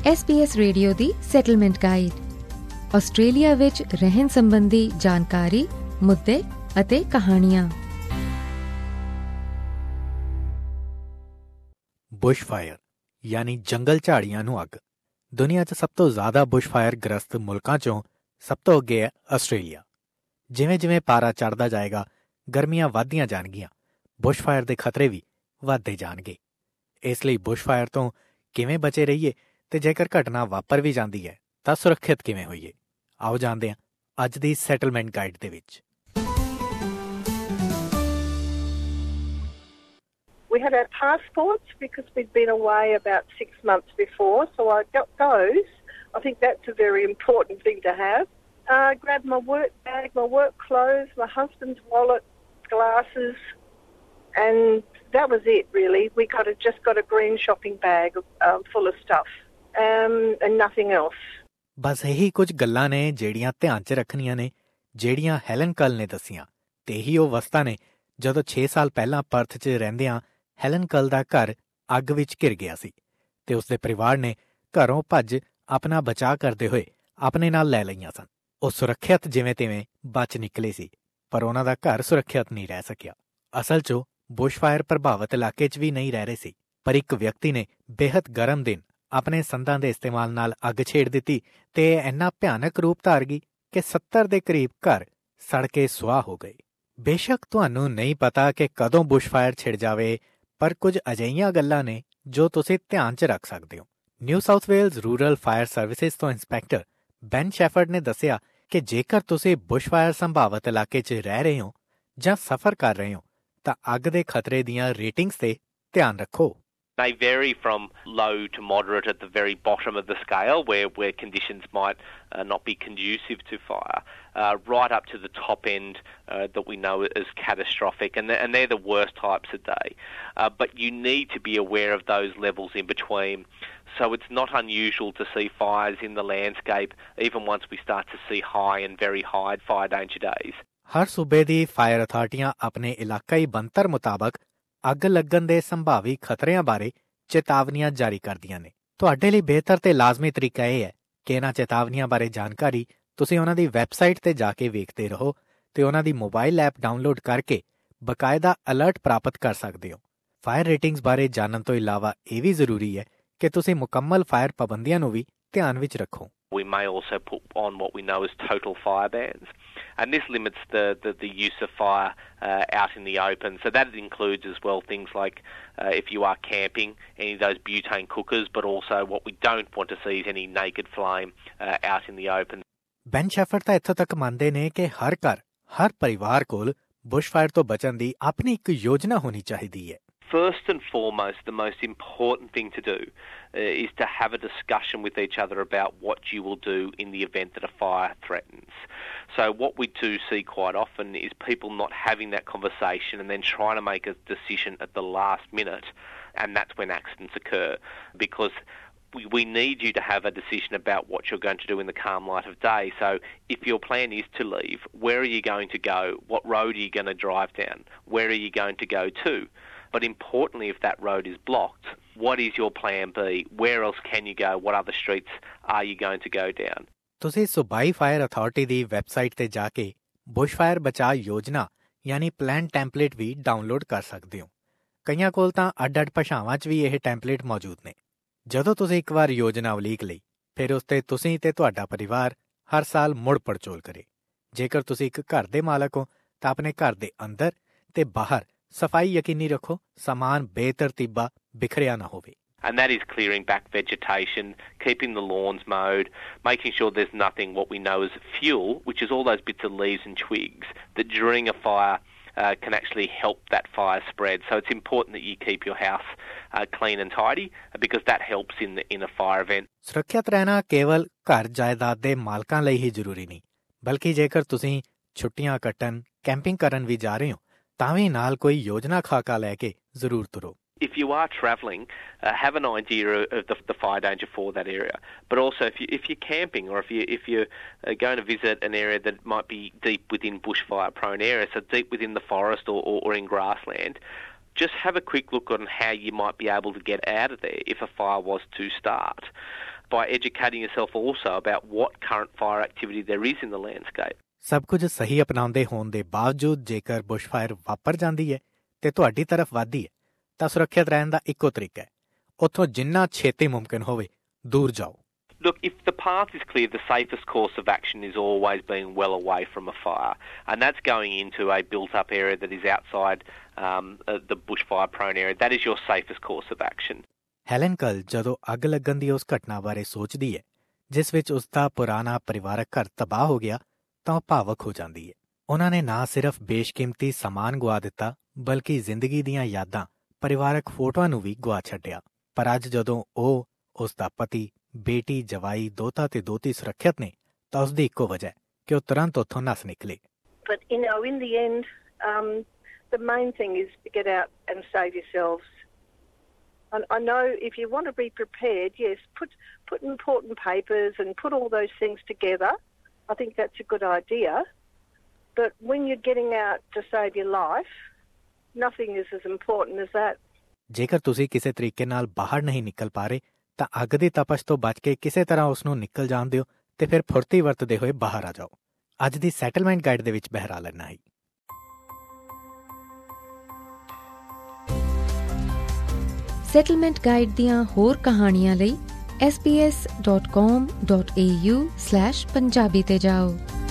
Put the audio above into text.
SBS radio ਦੀ settlement guide, Australia ਵਿੱਚ ਰਹਿਣ ਸੰਬੰਧੀ ਜਾਣਕਾਰੀ, ਮੁੱਦੇ ਅਤੇ ਕਹਾਣੀਆਂ। ਬੁਸ਼ਫਾਇਰ ਯਾਨੀ ਜੰਗਲ ਝਾੜੀਆਂ ਨੂੰ ਅੱਗ। ਦੁਨੀਆ 'ਚ ਸਭ ਤੋਂ ਜ਼ਿਆਦਾ ਬੁਸ਼ਫਾਇਰ ਗ੍ਰਸਤ ਮੁਲਕਾਂ 'ਚੋਂ ਸਭ ਤੋਂ ਅੱਗੇ ਹੈ ਆਸਟ੍ਰੇਲੀਆ। ਜਿਵੇਂ ਜਿਵੇਂ ਪਾਰਾ ਚੜ੍ਹਦਾ ਜਾਏਗਾ, ਗਰਮੀਆਂ ਵੱਧਦੀਆਂ ਜਾਣਗੀਆਂ, ਬੁਸ਼ਫਾਇਰ ਦੇ ਖਤਰੇ ਵੀ ਵੱਧਦੇ ਜਾਣਗੇ। ਇਸ ਲਈ ਬੁਸ਼ਫਾਇਰ ਤੋਂ ਕਿਵੇਂ ਬਚੇ ਰਹੀਏ ਤੇ ਜੇਕਰ ਘਟਨਾ ਵਾਪਰ ਵੀ ਜਾਂਦੀ ਹੈ ਤਾਂ ਸੁਰੱਖਿਅਤ ਕਿਵੇਂ ਹੋਈਏ, ਆਓ ਜਾਣਦੇ ਹਾਂ ਅੱਜ ਦੀ ਸੈਟਲਮੈਂਟ ਗਾਈਡ ਦੇ ਵਿੱਚ। We had our passports because we'd been away about 6 months before, so I got those. I think that's a very important thing to have. Grabbed my work bag, my work clothes, my husband's wallet, glasses, and that was it really. We just got a green shopping bag full of stuff and nothing else. ਬਸ ਇਹੀ ਕੁਝ ਗੱਲਾਂ ਨੇ ਜਿਹੜੀਆਂ ਧਿਆਨ 'ਚ ਰੱਖਣੀਆਂ ਨੇ, ਜਿਹੜੀਆਂ ਹੈਲਨ ਕਲ ਨੇ ਦੱਸੀਆਂ। ਤੇ ਇਹੀ ਉਹ ਵਸਤਾਂ ਨੇ ਜਦੋਂ 6 ਸਾਲ ਪਹਿਲਾਂ ਪਰਥ 'ਚ ਰਹਿੰਦਿਆਂ ਹੈਲਨ ਕਲ ਦਾ ਘਰ ਅੱਗ ਵਿੱਚ ਘਿਰ ਗਿਆ ਸੀ ਤੇ ਉਸਦੇ ਪਰਿਵਾਰ ਨੇ ਘਰੋਂ ਭੱਜ ਆਪਣਾ ਬਚਾਅ ਕਰਦੇ ਹੋਏ ਆਪਣੇ ਨਾਲ ਲੈ ਲਈਆਂ ਸਨ। ਉਹ ਸੁਰੱਖਿਅਤ ਜਿਵੇਂ ਤਿਵੇਂ ਬਚ ਨਿਕਲੇ ਸੀ, ਪਰ ਉਹਨਾਂ ਦਾ ਘਰ ਸੁਰੱਖਿਅਤ ਨਹੀਂ ਰਹਿ ਸਕਿਆ। ਅਸਲ 'ਚ ਬੁਸ਼ਫਾਇਰ ਪ੍ਰਭਾਵਿਤ ਇਲਾਕੇ 'ਚ ਵੀ ਨਹੀਂ ਰਹਿ ਰਹੇ ਸੀ, ਪਰ ਇੱਕ ਵਿਅਕਤੀ ਨੇ ਬੇਹੱਦ ਗਰਮ ਦਿਨ ਆਪਣੇ ਸੰਦਾਂ ਦੇ ਇਸਤੇਮਾਲ ਨਾਲ ਅੱਗ ਛੇੜ ਦਿੱਤੀ ਤੇ ਇੰਨਾ ਭਿਆਨਕ ਰੂਪ ਧਾਰ ਗਈ ਕਿ 70 ਦੇ ਕਰੀਬ ਘਰ ਸੜ ਕੇ ਸੁਆਹ ਹੋ ਗਏ। ਬੇਸ਼ੱਕ ਤੁਹਾਨੂੰ ਨਹੀਂ ਪਤਾ ਕਿ ਕਦੋਂ ਬੁਸ਼ਫਾਇਰ ਛਿੜ ਜਾਵੇ, ਪਰ ਕੁਝ ਅਜਿਹੀਆਂ ਗੱਲਾਂ ਨੇ ਜੋ ਤੁਸੀਂ ਧਿਆਨ 'ਚ ਰੱਖ ਸਕਦੇ ਹੋ। New South Wales rural fire services ਤੋਂ ਇੰਸਪੈਕਟਰ ਬੈਨ ਸ਼ੈਫਰਡ ਨੇ ਦੱਸਿਆ ਕਿ ਜੇਕਰ ਤੁਸੀਂ ਬੁਸ਼ਫਾਇਰ ਸੰਭਾਵਿਤ ਇਲਾਕੇ 'ਚ ਰਹਿ ਰਹੇ ਹੋ ਜਾਂ ਸਫ਼ਰ ਕਰ ਰਹੇ ਹੋ ਤਾਂ ਅੱਗ ਦੇ ਖਤਰੇ ਦੀਆਂ ਰੇਟਿੰਗਸ 'ਤੇ ਧਿਆਨ ਰੱਖੋ। They vary from low to moderate at the very bottom of the scale where conditions might not be conducive to fire, right up to the top end that we know is catastrophic, and they're the worst types a day. But you need to be aware of those levels in between. So it's not unusual to see fires in the landscape even once we start to see high and very high fire danger days. ਹਰ ਸੂਬੇ ਦੀ fire ਅਥਾਰਟੀਆਂ ਆਪਣੇ ਇਲਾਕਾਈ ਬਣਤਰ ਮੁਤਾਬਕ ਅੱਗ ਲੱਗਣ ਦੇ ਸੰਭਾਵੀ ਖਤਰਿਆਂ ਬਾਰੇ ਚੇਤਾਵਨੀਆਂ ਜਾਰੀ ਕਰਦੀਆਂ ਨੇ। ਤੁਹਾਡੇ ਲਈ ਬਿਹਤਰ ਤੇ ਲਾਜ਼ਮੀ ਤਰੀਕਾ ਇਹ ਹੈ ਕਿ ਇਹਨਾਂ ਚੇਤਾਵਨੀਆਂ ਬਾਰੇ ਜਾਣਕਾਰੀ ਤੁਸੀਂ ਉਹਨਾਂ ਦੀ ਵੈਬਸਾਈਟ 'ਤੇ ਜਾ ਕੇ ਵੇਖਦੇ ਰਹੋ ਤੇ ਉਹਨਾਂ ਦੀ ਮੋਬਾਈਲ ਐਪ ਡਾਊਨਲੋਡ ਕਰਕੇ ਬਕਾਇਦਾ ਅਲਰਟ ਪ੍ਰਾਪਤ ਕਰ ਸਕਦੇ ਹੋ। ਫਾਇਰ ਰੇਟਿੰਗਸ ਬਾਰੇ ਜਾਣਨ ਤੋਂ ਇਲਾਵਾ ਇਹ ਵੀ ਜ਼ਰੂਰੀ ਹੈ ਕਿ ਤੁਸੀਂ ਮੁਕੰਮਲ ਫਾਇਰ ਪਾਬੰਦੀਆਂ ਨੂੰ ਵੀ ਧਿਆਨ ਵਿੱਚ ਰੱਖੋ। We may also put on what we know as total fire bans, and this limits the use of fire out in the open. So that includes as well things like if you are camping, any of those butane cookers, but also what we don't want to see is any naked flame out in the open. Ben Shepherd ਤਾਂ ਇੱਥੋਂ ਤੱਕ ਮੰਨਦੇ ਨੇ ਕਿ ਹਰ ਘਰ, ਹਰ ਪਰਿਵਾਰ ਕੋਲ bushfire ਤੋਂ ਬਚਣ ਦੀ ਆਪਣੀ ਇੱਕ ਯੋਜਨਾ ਹੋਣੀ ਚਾਹੀਦੀ ਹੈ। First and foremost, the most important thing to do is to have a discussion with each other about what you will do in the event that a fire threatens. So what we do see quite often is people not having that conversation and then trying to make a decision at the last minute, and that's when accidents occur, because we need you to have a decision about what you're going to do in the calm light of day. So if your plan is to leave, where are you going to go? What road are you going to drive down? Where are you going to go to? But importantly, if that road is blocked, what is your plan B? Where else can you go? What other streets are you going to go down? ਤੁਸੀਂ ਸੂਬਾਈ fire authority ਦੀ website 'ਤੇ ਜਾ ਕੇ bushfire ਬਚਾਅ ਯੋਜਨਾ ਯਾਨੀ plan template ਵੀ download ਕਰ ਸਕਦੇ ਹੋ। ਕਈਆਂ ਕੋਲ ਤਾਂ ਅੱਡ-ਅੱਡ ਭਾਸ਼ਾਵਾਂ 'ਚ ਵੀ ਇਹ ਟੈਂਪਲੇਟ ਮੌਜੂਦ ਨੇ। ਜਦੋਂ ਤੁਸੀਂ ਇੱਕ ਵਾਰ ਯੋਜਨਾ ਉਲੀਕ ਲਈ, ਫਿਰ ਉਸ 'ਤੇ ਤੁਸੀਂ ਤੇ ਤੁਹਾਡਾ ਪਰਿਵਾਰ ਹਰ ਸਾਲ ਮੁੜ ਪੜਚੋਲ ਕਰੇ। ਜੇਕਰ ਤੁਸੀਂ ਇੱਕ ਘਰ ਦੇ ਮਾਲਕ ਹੋ ਤਾਂ ਆਪਣੇ ਘਰ ਦੇ ਅੰਦਰ ਤੇ ਬਾਹਰ ਸਫਾਈ ਯਕੀਨੀ ਰੱਖੋ, ਸਮਾਨ ਬੇਤਰਤੀਬਾ ਬਿਖਰਿਆ ਨਾ ਹੋਵੇ। And that is clearing back vegetation, keeping the lawns mowed, making sure there's nothing what we know as fuel, which is all those bits of leaves and twigs that during a fire can actually help that fire spread. So it's important that you keep your house clean and tidy because that helps in a fire event. ਸੁਰੱਖਿਅਤ ਰਹਿਣਾ ਕੇਵਲ ਘਰ ਜਾਇਦਾਦ ਦੇ ਮਾਲਕਾਂ ਲਈ ਹੀ ਜ਼ਰੂਰੀ ਨਹੀਂ, ਬਲਕਿ ਜੇਕਰ ਤੁਸੀਂ ਛੁੱਟੀਆਂ ਕੱਟਣ, ਕੈਂਪਿੰਗ ਕਰਨ ਵੀ ਜਾ ਰਹੇ ਹੋ ਤਾਂ ਵੀ ਨਾਲ ਕੋਈ ਯੋਜਨਾ ਖਾਕਾ ਲੈ ਕੇ ਜ਼ਰੂਰ ਤੁਰੋ। If you are travelling, have an idea of the fire danger for that area. But also, if you're camping or if you're going to visit an area that might be deep within bushfire-prone areas, so deep within the forest or in grassland, just have a quick look on how you might be able to get out of there if a fire was to start. by educating yourself also about what current fire activity there is in the landscape. ਸਭ ਕੁਝ ਸਹੀ ਅਪਣਾਉਂਦੇ ਹੋਣ ਦੇ ਬਾਵਜੂਦ ਜੇਕਰ bushfire ਵਾਪਰ ਜਾਂਦੀ ਹੈ ਤੇ ਤੁਹਾਡੀ ਤਰਫ ਵੱਧਦੀ ਹੈ ਤਾਂ ਸੁਰੱਖਿਅਤ ਰਹਿਣ ਦਾ ਇੱਕੋ ਤਰੀਕਾ ਹੈ, ਉੱਥੋਂ ਜਿੰਨਾ ਛੇਤੀ ਮੁਮਕਿਨ ਹੋਵੇ ਦੂਰ ਜਾਓ। Look, if the path is clear, the safest course of action is always being well away from a fire, and that's going into a built-up area that is outside the bushfire-prone area. That is your safest course of action. Helen ਕੱਲ ਜਦੋਂ ਅੱਗ ਲੱਗਣ ਦੀ ਉਸ ਘਟਨਾ ਬਾਰੇ ਸੋਚਦੀ ਹੈ ਜਿਸ ਵਿੱਚ ਉਸ ਦਾ ਪੁਰਾਣਾ ਪਰਿਵਾਰਕ ਘਰ ਤਬਾਹ ਹੋ ਗਿਆ ਤਾਂ ਉਹ ਭਾਵਕ ਹੋ ਜਾਂਦੀ ਹੈ। ਉਹਨਾਂ ਨੇ ਨਾ ਸਿਰਫ ਬੇਸ਼ਕੀਮਤੀ ਸਮਾਨ ਗੁਆ ਦਿੱਤਾ ਬਲਕਿ ਜ਼ਿੰਦਗੀ ਦੀਆਂ ਯਾਦਾਂ, ਪਰਿਵਾਰਕ ਫੋਟੋਆਂ ਨੂੰ ਵੀ ਗੁਆ ਛੱਡਿਆ। ਪਰ ਅੱਜ ਜਦੋਂ ਉਹ, ਉਸ ਦਾ ਪਤੀ, ਬੇਟੀ, ਜਵਾਈ, ਦੋਤਾ ਤੇ ਦੋਤੀ ਸੁਰੱਖਿਅਤ ਨੇ ਤਾਂ ਉਸ ਦੀ ਇੱਕੋ ਵਜ੍ਹਾ ਹੈ ਕਿ ਉਹ ਤੁਰੰਤ ਉੱਥੋਂ ਨੱਸ ਨਿਕਲੇ। But in the end, the main thing is to get out and save yourselves. And I know if you want to be prepared, yes, put important papers and put all those things together. I think that's a good idea. But when you're getting out to save your life, nothing is as important as that. ਜੇਕਰ ਤੁਸੀਂ ਕਿਸੇ ਤਰੀਕੇ ਨਾਲ ਬਾਹਰ ਨਹੀਂ ਨਿਕਲ ਪਾ ਰਹੇ ਤਾਂ ਅੱਗ ਦੀ ਤਪਸ਼ ਤੋਂ ਬਚ ਕੇ ਕਿਸੇ ਤਰ੍ਹਾਂ ਉਸ ਨੂੰ ਨਿਕਲ ਜਾਣ ਦਿਓ ਤੇ ਫਿਰ ਫੁਰਤੀ ਵਰਤਦੇ ਹੋਏ ਬਾਹਰ ਆ ਜਾਓ। ਅੱਜ ਦੀ ਸੈਟਲਮੈਂਟ ਗਾਈਡ ਦੇ ਵਿੱਚ ਬਹਿਰਾਲ ਇੰਨਾ ਹੀ। ਸੈਟਲਮੈਂਟ ਗਾਈਡ ਦੀਆਂ ਹੋਰ ਕਹਾਣੀਆਂ ਲਈ sbs.com.au/punjabi ਤੇ ਜਾਓ।